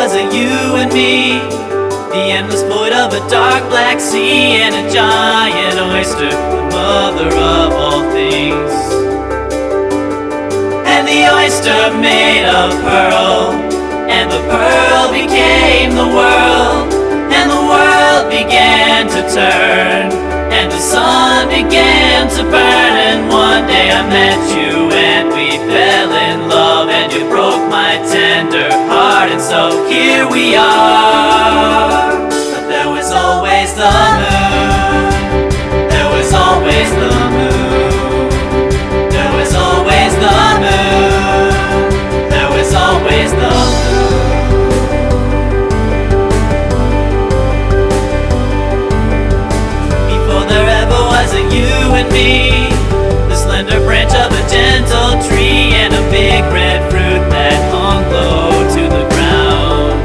was a you and me, the endless void of a dark black sea, and a giant oyster, the mother of all things. And the oyster made of pearl, and the pearl became the world, and the world began to turn, and the sun began to burn. And one day I met you and we fell in love, and you broke my tender heart, and so here we are. But there was always the moon, there was always the moon, there was always the moon, there was always the moon. Before there ever was a you and me, the slender branch of a gentle tree, and a big red fruit that hung low to the ground.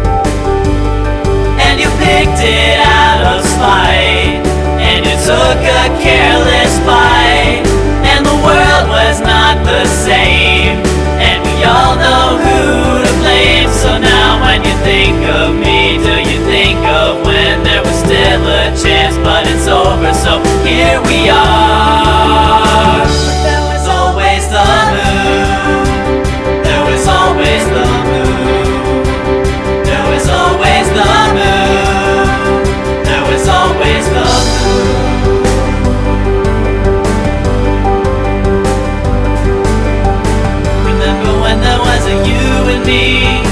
And you picked it out of spite, and you took a careless bite, and the world was not the same, and we all know who to blame. So now when you think of me, do you think of when there was still a chance? But it's over, so here we are. But there was always the moon, there was always the moon, there was always the moon, there was always the moon. Remember when there was a you and me,